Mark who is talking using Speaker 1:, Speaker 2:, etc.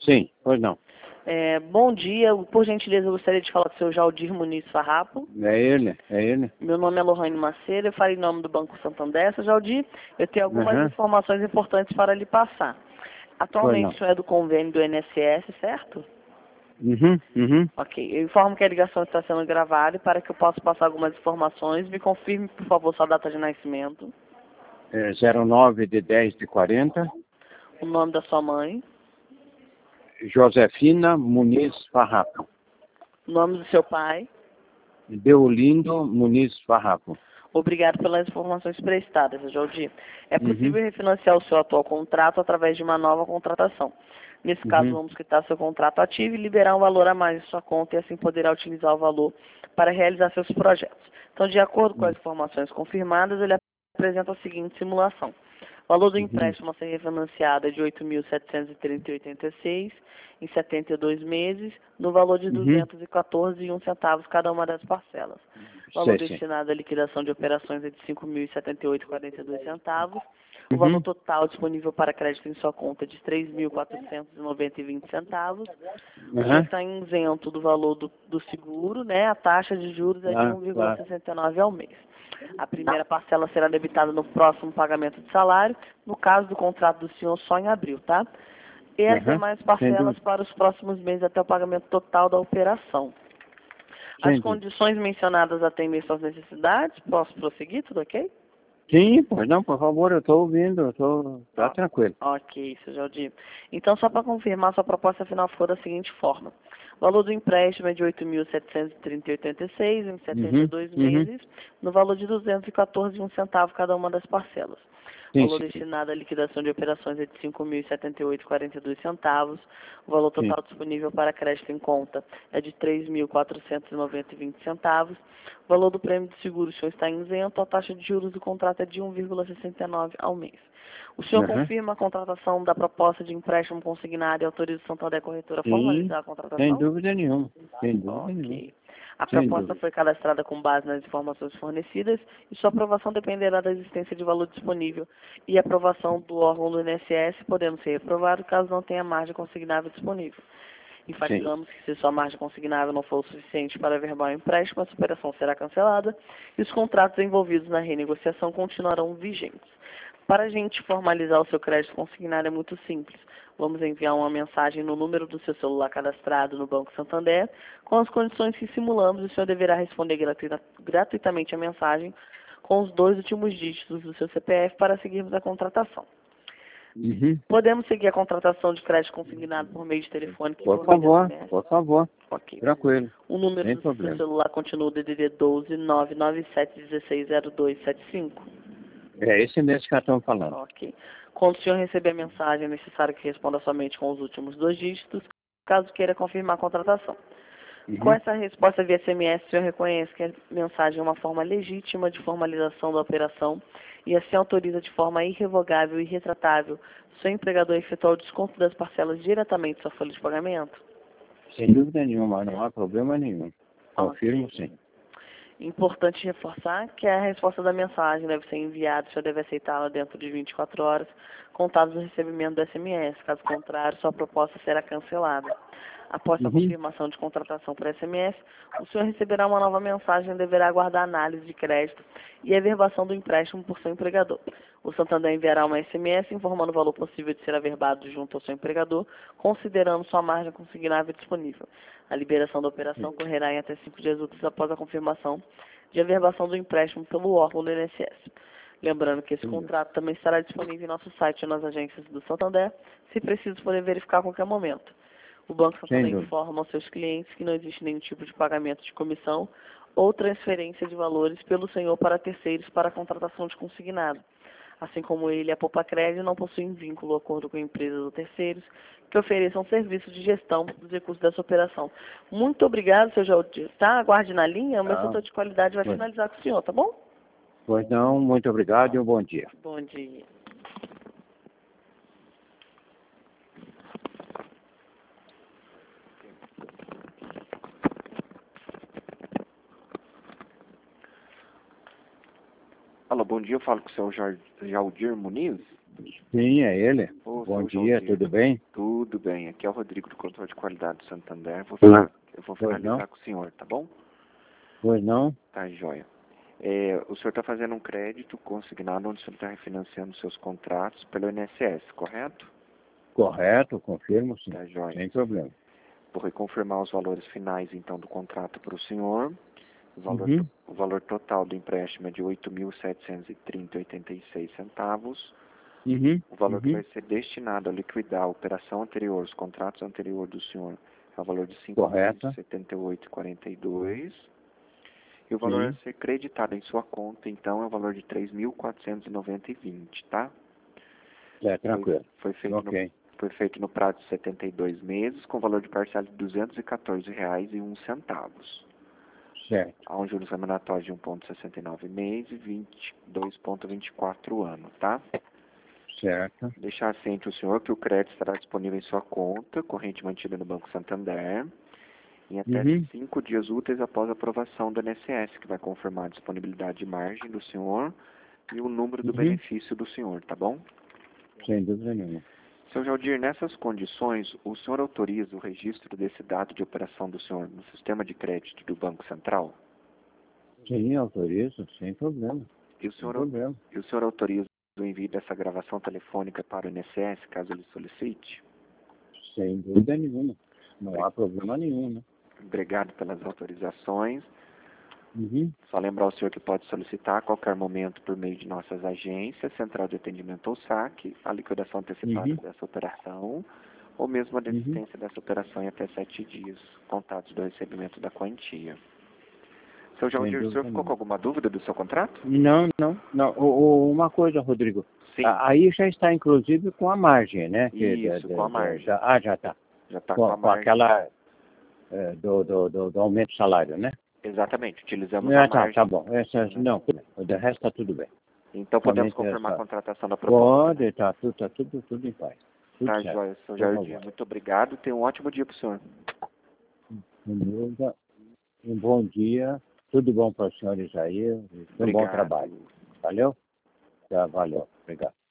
Speaker 1: Sim, pois não.
Speaker 2: Bom dia, por gentileza eu gostaria de falar com o seu Jaldir Muniz Farrapo.
Speaker 1: É ele, é ele.
Speaker 2: Meu nome é Lohane Macedo, eu falo em nome do Banco Santander. Seu Jaldir, eu tenho algumas
Speaker 1: Aham.
Speaker 2: informações importantes para lhe passar.
Speaker 1: Pois
Speaker 2: Atualmente
Speaker 1: não.
Speaker 2: o senhor é do convênio do INSS, certo?
Speaker 1: Uhum.
Speaker 2: Ok, eu informo que a ligação está sendo gravada e para que eu possa passar algumas informações, me confirme, por favor, sua data de nascimento,
Speaker 1: É 09/10/40,
Speaker 2: o nome da sua mãe,
Speaker 1: Josefina Muniz Farrapo.
Speaker 2: o nome do seu pai.
Speaker 1: Deolindo Muniz Farrapo.
Speaker 2: Obrigado pelas informações prestadas, seu Jaldir. É
Speaker 1: Uhum.
Speaker 2: possível refinanciar o seu atual contrato através de uma nova contratação. Nesse caso,
Speaker 1: Uhum.
Speaker 2: vamos quitar seu contrato ativo e liberar um valor a mais em sua conta e assim poderá utilizar o valor para realizar seus projetos. Então, de acordo com as informações confirmadas, ele apresenta a seguinte simulação. O valor do
Speaker 1: Uhum.
Speaker 2: empréstimo a ser refinanciado é de R$ 8.730,86 em 72 meses, no valor de R$
Speaker 1: Uhum.
Speaker 2: 214,01 cada uma das parcelas. O valor
Speaker 1: Sim.
Speaker 2: destinado à liquidação de operações é de R$ 5.078,42. O valor
Speaker 1: Uhum.
Speaker 2: total disponível para crédito em sua conta é de R$ 3.490,20. O senhor
Speaker 1: Aham.
Speaker 2: está isento do valor do seguro, né? A taxa de juros é de
Speaker 1: Claro.
Speaker 2: 1,69 ao mês. A primeira parcela será debitada no próximo pagamento de salário, no caso do contrato do senhor só em abril, tá? E as
Speaker 1: Aham.
Speaker 2: demais
Speaker 1: Sem
Speaker 2: parcelas
Speaker 1: dúvida.
Speaker 2: para os próximos meses até o pagamento total da operação. As
Speaker 1: Sem dúvida.
Speaker 2: condições mencionadas atendem suas necessidades? Posso prosseguir? Tudo ok?
Speaker 1: Sim, pois não, por favor, eu estou ouvindo, tá
Speaker 2: Ó,
Speaker 1: tranquilo.
Speaker 2: ok, seu Jaldir. Então, só para confirmar, sua proposta final ficou da seguinte forma. O valor do empréstimo é de R$ 8.730,86 em setenta e
Speaker 1: Uhum.
Speaker 2: dois
Speaker 1: Uhum.
Speaker 2: meses, no valor de R$ 214,01 cada uma das parcelas. O
Speaker 1: Sim,
Speaker 2: valor
Speaker 1: sim.
Speaker 2: destinado à liquidação de operações é de R$ 5.078,42. O valor
Speaker 1: Sim.
Speaker 2: total disponível para crédito em conta é de R$ 3.490,20. O valor do prêmio de seguro, o senhor está isento. A taxa de juros do contrato é de 1,69 ao mês. O senhor
Speaker 1: Aham.
Speaker 2: confirma a contratação da proposta de empréstimo consignado e autoriza o Santander Corretora a
Speaker 1: Sim,
Speaker 2: formalizar a
Speaker 1: sem
Speaker 2: contratação?
Speaker 1: dúvida nenhuma. Sem dúvida nenhuma.
Speaker 2: Ok. A
Speaker 1: Sem
Speaker 2: proposta
Speaker 1: dúvida.
Speaker 2: foi cadastrada com base nas informações fornecidas e sua aprovação dependerá da existência de valor disponível e aprovação do órgão do INSS, podendo ser reprovado caso não tenha margem consignável disponível.
Speaker 1: Sim.
Speaker 2: Enfatizamos que se sua margem consignável não for o suficiente para averbar o empréstimo, a operação será cancelada e os contratos envolvidos na renegociação continuarão vigentes. Para a gente formalizar o seu crédito consignado é muito simples. Vamos enviar uma mensagem no número do seu celular cadastrado no Banco Santander com as condições que simulamos e o senhor deverá responder gratuitamente a mensagem com os 2 últimos dígitos do seu CPF para seguirmos a contratação.
Speaker 1: Uhum.
Speaker 2: Podemos seguir a contratação de crédito consignado por meio de telefone e
Speaker 1: Por
Speaker 2: por via
Speaker 1: favor,
Speaker 2: SMS?
Speaker 1: por favor.
Speaker 2: Ok.
Speaker 1: Tranquilo.
Speaker 2: O número
Speaker 1: Sem
Speaker 2: do seu
Speaker 1: problema.
Speaker 2: celular continua o DDD 12 997160275.
Speaker 1: É esse mesmo que nós estamos falando.
Speaker 2: Ok. Quando o senhor receber a mensagem, é necessário que responda somente com os últimos 2 dígitos, caso queira confirmar a contratação. Com
Speaker 1: Uhum.
Speaker 2: essa resposta via SMS, o senhor reconhece que a mensagem é uma forma legítima de formalização da operação e assim autoriza de forma irrevogável e irretratável o seu empregador a efetuar o desconto das parcelas diretamente da sua folha de pagamento?
Speaker 1: Sem dúvida nenhuma, não há problema nenhum. Confirmo
Speaker 2: Ok.
Speaker 1: sim.
Speaker 2: Importante reforçar que a resposta da mensagem deve ser enviada, o senhor deve aceitá-la dentro de 24 horas, contados do recebimento do SMS. Caso contrário, sua proposta será cancelada. Após a
Speaker 1: Uhum.
Speaker 2: confirmação de contratação por SMS, o senhor receberá uma nova mensagem e deverá aguardar análise de crédito e averbação do empréstimo por seu empregador. O Santander enviará uma SMS informando o valor possível de ser averbado junto ao seu empregador, considerando sua margem consignável disponível. A liberação da operação ocorrerá em até 5 dias úteis após a confirmação de averbação do empréstimo pelo órgão do INSS. Lembrando que esse contrato também estará disponível em nosso site ou nas agências do Santander, se preciso poder verificar a qualquer momento. O Banco
Speaker 1: Sem
Speaker 2: Santander
Speaker 1: dúvida.
Speaker 2: informa aos seus clientes que não existe nenhum tipo de pagamento de comissão ou transferência de valores pelo senhor para terceiros para a contratação de consignado. Assim como ele, a Poupa Crédito não possuem vínculo ou acordo com empresas ou terceiros que ofereçam serviços de gestão dos recursos dessa operação. Muito obrigado, seu Jaldir. Tá? Aguarde na linha, o meu
Speaker 1: Tá.
Speaker 2: setor de qualidade vai finalizar com o senhor, tá bom?
Speaker 1: Pois não, muito obrigado e um bom dia.
Speaker 2: Bom dia.
Speaker 3: Alô, bom dia, eu falo com o seu Jaldir Muniz.
Speaker 1: Sim, é ele.
Speaker 3: Ô,
Speaker 1: Bom
Speaker 3: seu
Speaker 1: dia,
Speaker 3: Jaldir.
Speaker 1: tudo bem?
Speaker 3: Tudo. Tudo bem, aqui é o Rodrigo do Controle de Qualidade do Santander. Eu vou
Speaker 1: Pois
Speaker 3: finalizar
Speaker 1: não?
Speaker 3: com o senhor, tá bom?
Speaker 1: Pois não?
Speaker 3: Tá, joia. O senhor está fazendo um crédito consignado onde o senhor está refinanciando seus contratos pelo INSS, correto?
Speaker 1: Correto, confirmo sim.
Speaker 3: Tá, joia.
Speaker 1: Sem problema.
Speaker 3: Vou reconfirmar os valores finais, então, do contrato para o senhor.
Speaker 1: Uhum.
Speaker 3: O valor total do empréstimo é de R$ 8.730,86.
Speaker 1: Uhum.
Speaker 3: O valor que
Speaker 1: Uhum.
Speaker 3: vai ser destinado a liquidar a operação anterior, os contratos anteriores do senhor, é o valor de R$
Speaker 1: Correto.
Speaker 3: 5.078,42. E o valor a
Speaker 1: Sim.
Speaker 3: ser creditado em sua conta, então, é o valor de R$ 3.490,20, tá?
Speaker 1: É, tranquilo.
Speaker 3: Foi
Speaker 1: Ok.
Speaker 3: feito no prazo de 72 meses, com valor de parcela de R$ 214,01,
Speaker 1: Certo.
Speaker 3: há um juros remuneratório de 1,69 mês e 22,24 ano, tá?
Speaker 1: Certo.
Speaker 3: Deixar ciente o senhor que o crédito estará disponível em sua conta, corrente mantida no Banco Santander, em até
Speaker 1: Uhum.
Speaker 3: 5 dias úteis após a aprovação do INSS, que vai confirmar a disponibilidade de margem do senhor e o número do
Speaker 1: Uhum.
Speaker 3: benefício do senhor, tá bom?
Speaker 1: Sem dúvida nenhuma.
Speaker 3: Seu Jaldir, nessas condições, o senhor autoriza o registro desse dado de operação do senhor no sistema de crédito do Banco Central?
Speaker 1: Sim, autorizo, sem problema.
Speaker 3: E o
Speaker 1: Sem
Speaker 3: senhor,
Speaker 1: problema.
Speaker 3: e o senhor autoriza o envio dessa gravação telefônica para o INSS, caso ele solicite?
Speaker 1: Sem dúvida nenhuma. Não há problema nenhum, né?
Speaker 3: Obrigado pelas autorizações.
Speaker 1: Uhum.
Speaker 3: Só lembrar ao senhor que pode solicitar a qualquer momento por meio de nossas agências, Central de Atendimento ou SAC, a liquidação antecipada
Speaker 1: Uhum.
Speaker 3: dessa operação, ou mesmo a
Speaker 1: Uhum.
Speaker 3: desistência dessa operação em até 7 dias, contados do recebimento da quantia. Seu
Speaker 1: Sem
Speaker 3: Jaldir, o senhor
Speaker 1: dúvida
Speaker 3: ficou com
Speaker 1: nenhuma.
Speaker 3: alguma dúvida do seu contrato?
Speaker 1: Não, não, não. Uma coisa, Rodrigo.
Speaker 3: Sim,
Speaker 1: Aí já está inclusive com a margem, né?
Speaker 3: isso, com a margem.
Speaker 1: Já está.
Speaker 3: Já está com a
Speaker 1: Com
Speaker 3: margem.
Speaker 1: aquela do aumento do salário, né?
Speaker 3: Exatamente, utilizamos a
Speaker 1: Tá
Speaker 3: margem.
Speaker 1: bom. Não, o de resto está tudo bem.
Speaker 3: Então podemos
Speaker 1: Somente
Speaker 3: confirmar a
Speaker 1: essa.
Speaker 3: contratação da proposta, né?
Speaker 1: Pode, tudo em paz. Tudo
Speaker 3: Tá,
Speaker 1: certo,
Speaker 3: joia, seu
Speaker 1: por
Speaker 3: Jardim.
Speaker 1: favor.
Speaker 3: Muito obrigado. Tenha um ótimo dia para o senhor.
Speaker 1: Beleza. Um bom dia. Tudo bom para os senhores aí. Um bom
Speaker 3: Obrigado.
Speaker 1: trabalho. Valeu? Tá, valeu. Obrigado.